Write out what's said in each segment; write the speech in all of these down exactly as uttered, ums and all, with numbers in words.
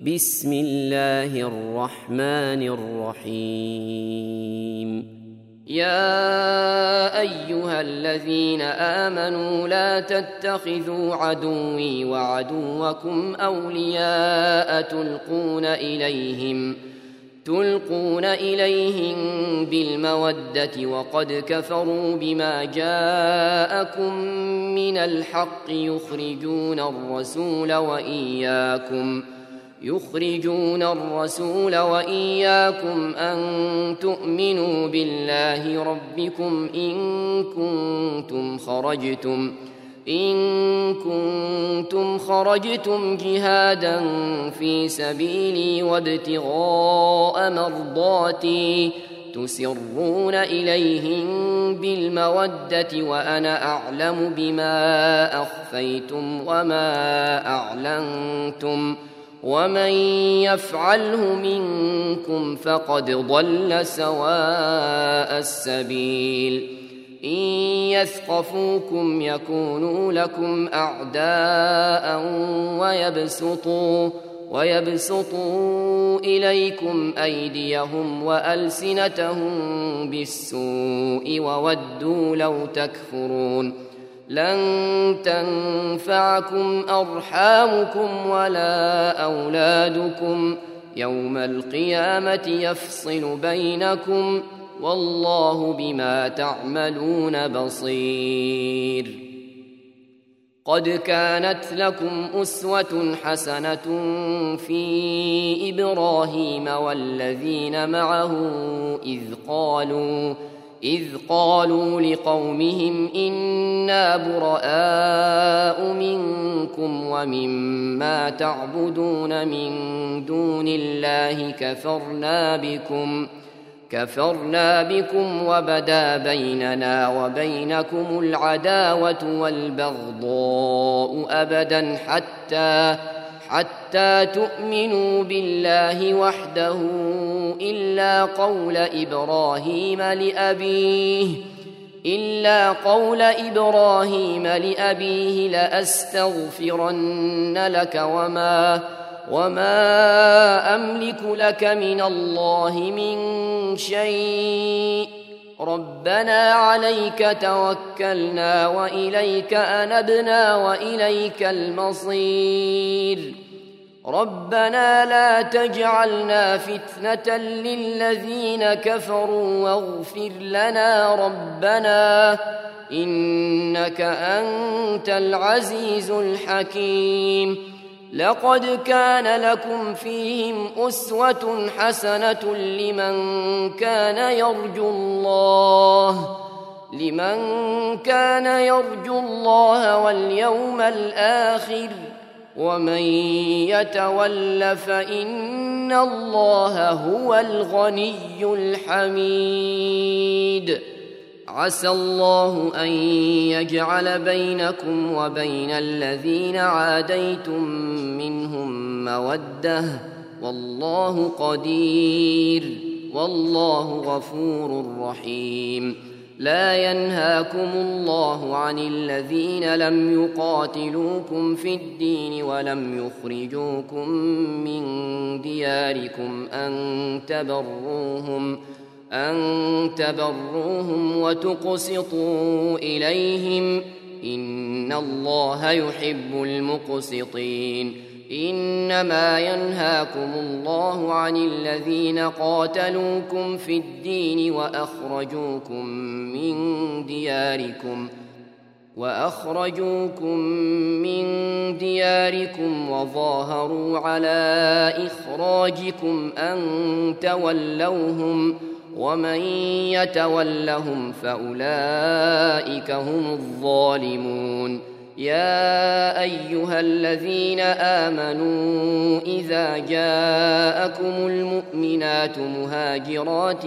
بسم الله الرحمن الرحيم. يا أيها الذين آمنوا لا تتخذوا عدوي وعدوكم أولياء تلقون إليهم تلقون إليهم بالمودة وقد كفروا بما جاءكم من الحق يخرجون الرسول وإياكم يخرجون الرسول وإياكم أن تؤمنوا بالله ربكم إن كنتم خرجتم إن كنتم خرجتم جهادا في سبيلي وابتغاء مرضاتي تسرون إليهم بالمودة وأنا أعلم بما أخفيتم وما أعلنتم ومن يفعله منكم فقد ضل سواء السبيل. إن يثقفوكم يكونوا لكم أعداء ويبسطوا, ويبسطوا إليكم أيديهم وألسنتهم بالسوء وودوا لو تكفرون. لن تنفعكم أرحامكم ولا أولادكم يوم القيامة يفصل بينكم والله بما تعملون بصير. قد كانت لكم أسوة حسنة في إبراهيم والذين معه إذ قالوا إذ قالوا لقومهم إنا براء منكم ومما تعبدون من دون الله كفرنا بكم كفرنا بكم وبدا بيننا وبينكم العداوة والبغضاء أبدا حتى حتى تؤمنوا بالله وحده إلا قول إبراهيم لأبيه إلا قول إبراهيم لأبيه لأستغفرن لك وما وما أملك لك من الله من شيء ربنا عليك توكلنا وإليك أنبنا وإليك المصير. ربنا لا تجعلنا فتنة للذين كفروا واغفر لنا ربنا إنك أنت العزيز الحكيم. لقد كان لكم فيهم أسوة حسنة لمن كان يرجو الله لمن كان يرجو الله واليوم الآخر ومن يتول فإن الله هو الغني الحميد. عسى الله أن يجعل بينكم وبين الذين عاديتم منهم مودة والله قدير والله غفور رحيم. لا ينهاكم الله عن الذين لم يقاتلوكم في الدين ولم يخرجوكم من دياركم أن تبروهم أن تبروهم وتقسطوا إليهم إن الله يحب المقسطين. إنما ينهاكم الله عن الذين قاتلوكم في الدين وأخرجوكم من دياركم وأخرجوكم من دياركم وظاهروا على إخراجكم أن تولوهم ومن يتولهم فأولئك هم الظالمون. يا أيها الذين آمنوا إذا جاءكم المؤمنات مهاجرات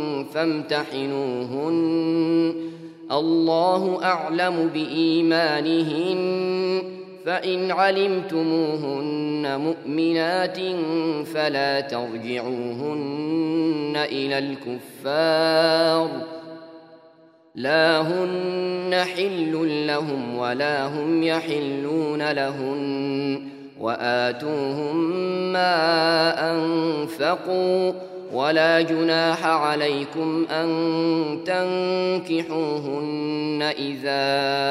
فامتحنوهن الله أعلم بإيمانهن فإن علمتموهن مؤمنات فلا ترجعوهن إلى الكفار لا هن حل لهم ولا هم يحلون لهن وآتوهم ما أنفقوا ولا جناح عليكم أن تنكحوهن إذا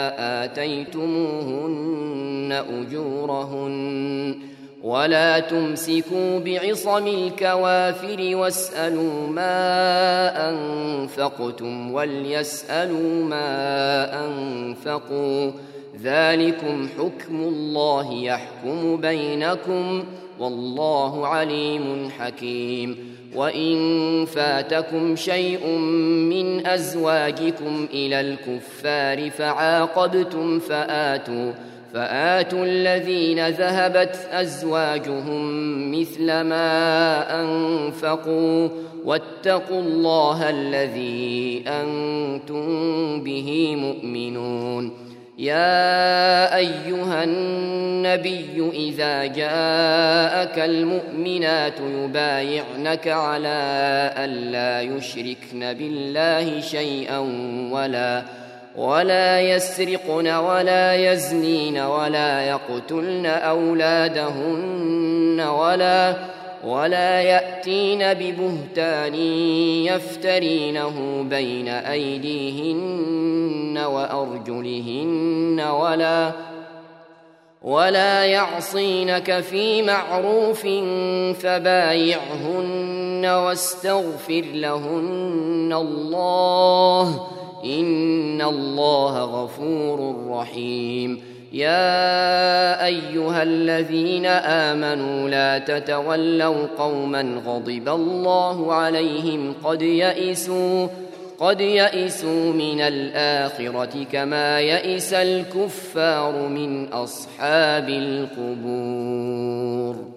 آتيتموهن أجورهن ولا تمسكوا بعصم الكوافر واسألوا ما أنفقتم وليسألوا ما أنفقوا ذلكم حكم الله يحكم بينكم والله عليم حكيم وإن فاتكم شيء من أزواجكم إلى الكفار فعاقبتم فآتوا فآتوا الذين ذهبت أزواجهم مثل ما أنفقوا واتقوا الله الذي أنتم به مؤمنون يا أيها النبي إذا جاءك المؤمنات يبايعنك على ألا يشركن بالله شيئا ولا ولا يسرقن ولا يزنين ولا يقتلن أولادهن ولا ولا يأتين ببهتان يفترينه بين أيديهن وأرجلهن ولا ولا يعصينك في معروف فبايعهن واستغفر لهن الله إن الله غفور رحيم يا أيها الذين آمنوا لا تتولوا قوما غضب الله عليهم قد يئسوا قد يئسوا من الآخرة كما يئس الكفار من أصحاب القبور.